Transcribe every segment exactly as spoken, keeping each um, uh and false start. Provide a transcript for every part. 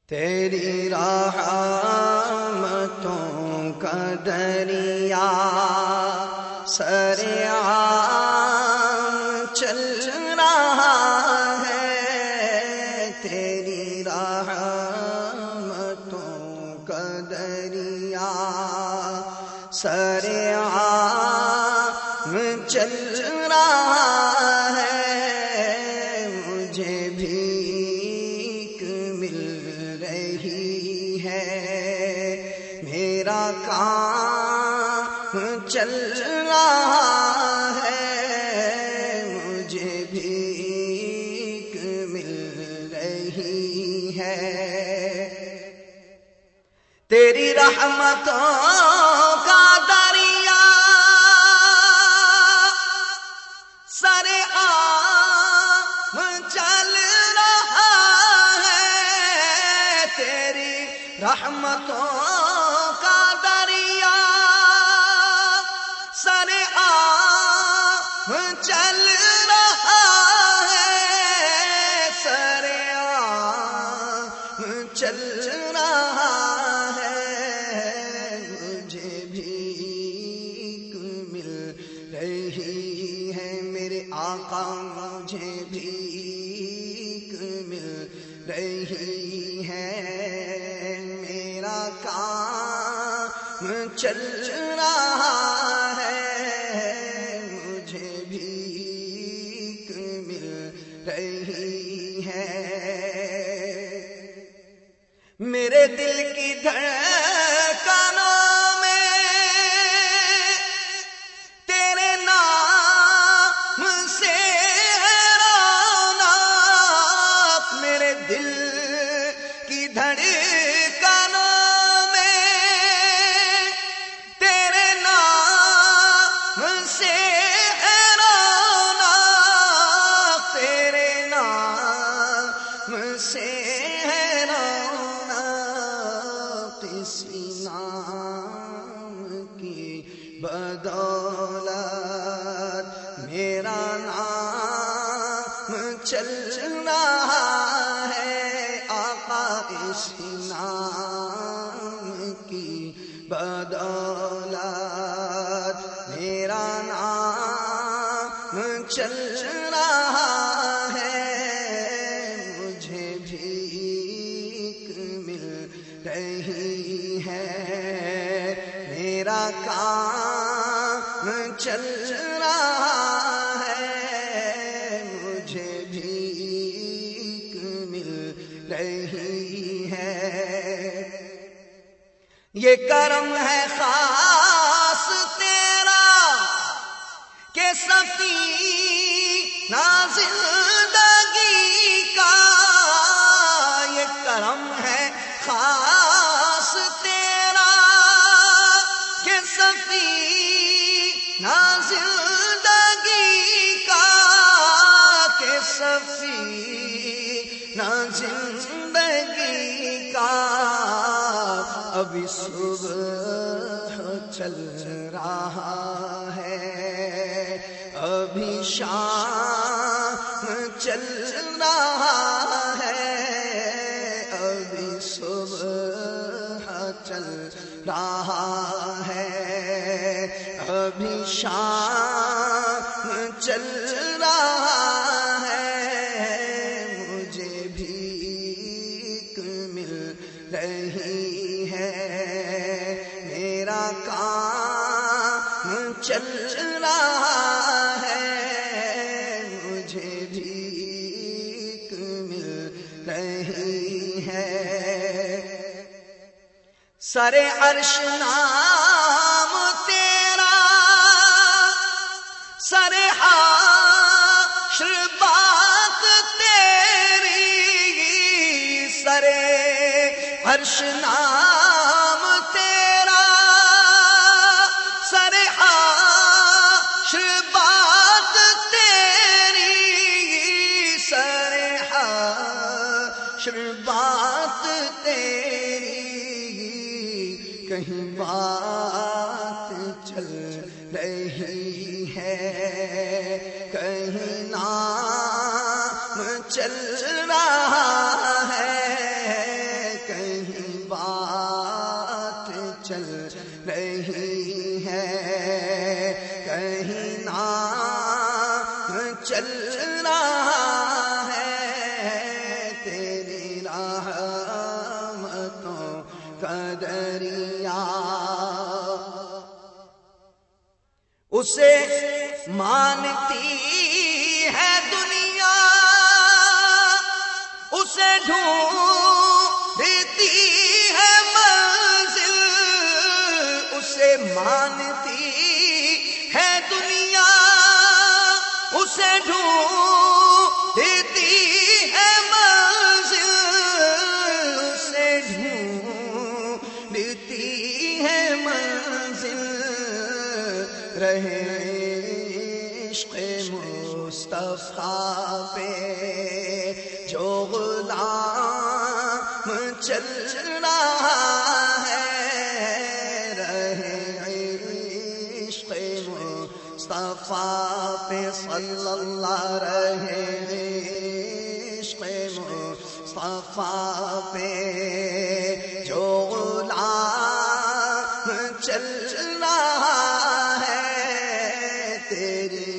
تیری رحمتوں کا دریا سریعان چل رہا ہے، تیری رحمتوں کا دریا سریعان چل رہا ہے، مجھے بھیک مل رہی ہے، میرا کام چل رہا ہے، مجھے بھیک مل رہی ہے، تیری رحمتوں کا دریا سریعان چل رہا ہے، تیری رحمتوں کا دریا سریعان چل رہا ہے، سریعان چل رہا ہے، مجھے بھیک مل رہی ہے، میرے آقا مجھے بھیک مل رہی ہے، میرا کام چل رہا ہے، مجھے بھیک مل رہی ہے، میرے دل کی دھڑکنوں میں تیرے نام سے ہے رونق، میرے دل کی دھڑکنوں میں تیرے نام سے ہے رونق، تیرے نام سے ہے رونق، اسی نام کی بدولت میرا نام چل رہا ہے، آقا اسی نام کی بدولت میرا نام چل رہا ہے، مجھے بھیک مل رہی ہے، میرا کام چل رہا ہے، مجھے بھیک مل رہی ہے، یہ کرم ہے خاص تیرا کہ سفینہ زندگی کا، یہ کرم ہے خاص تیرا کہ سفینہ زندگی کا، کہ سفینہ زندگی کا، ابھی صبح چل رہا ہے، ابھی شام چل رہا ہے، ابھی صبح چل رہا ہے، ابھی شام چل رہا ہے، مجھے بھیک مل رہی ہے، میرا کام چل رہا ہے، مجھے بھیک مل رہی ہے، سرے عرش نام تیرا، سرے حشر بات تیری، سرے عرش نام تیرا، سرے حشر بات تیری، سرے حشر بات تیری، کہیں بات چل رہی ہے، کہیں نام چل رہا ہے، رحمتوں کا دریا، اسے مانتی ہے دنیا، اسے ڈھونڈتی ہے منزل، اسے مانتی ہے دنیا، اسے ڈھونڈتی ہے منزل، اسے ڈھونڈتی ہے منزل، رہے عشق مصطفیٰ پہ جو غلام چل رہا ہے، رہے عشق مصطفیٰ پہ صلی اللہ، رہے عشق مصطفیٰ پہ جو غلام چل رہا ہے، تیری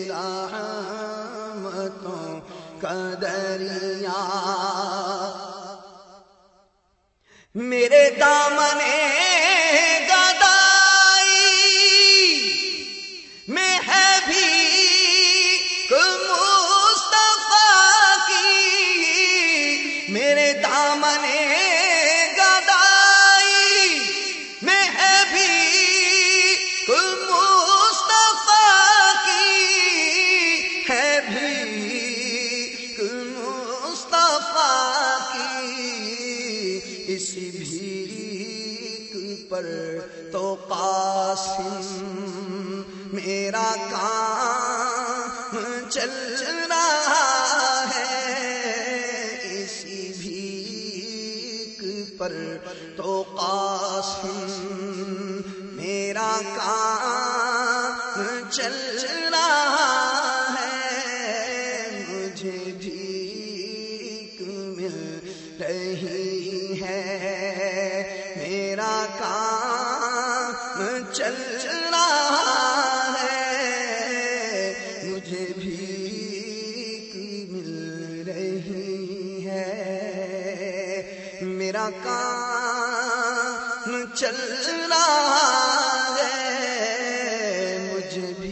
رحمتوں کا دریا، میرے دامن گدائی میں ہے بھی مصطفیٰ کی، میرے دامن گدائی میں ہے بھی مصطفیٰ کی، ہے بھی مصطفیٰ کی، اسی بھیک پر تو قاسم میرا کام چل رہا ہے، اسی بھیک پر تو قاسم میرا کام چل رہا ہے، مجھے بھیک مل رہی ہے، میرا کام چل رہا ہے، مجھے بھیک مل رہی ہے، میرا کام چل رہا ہے، مجھے بھی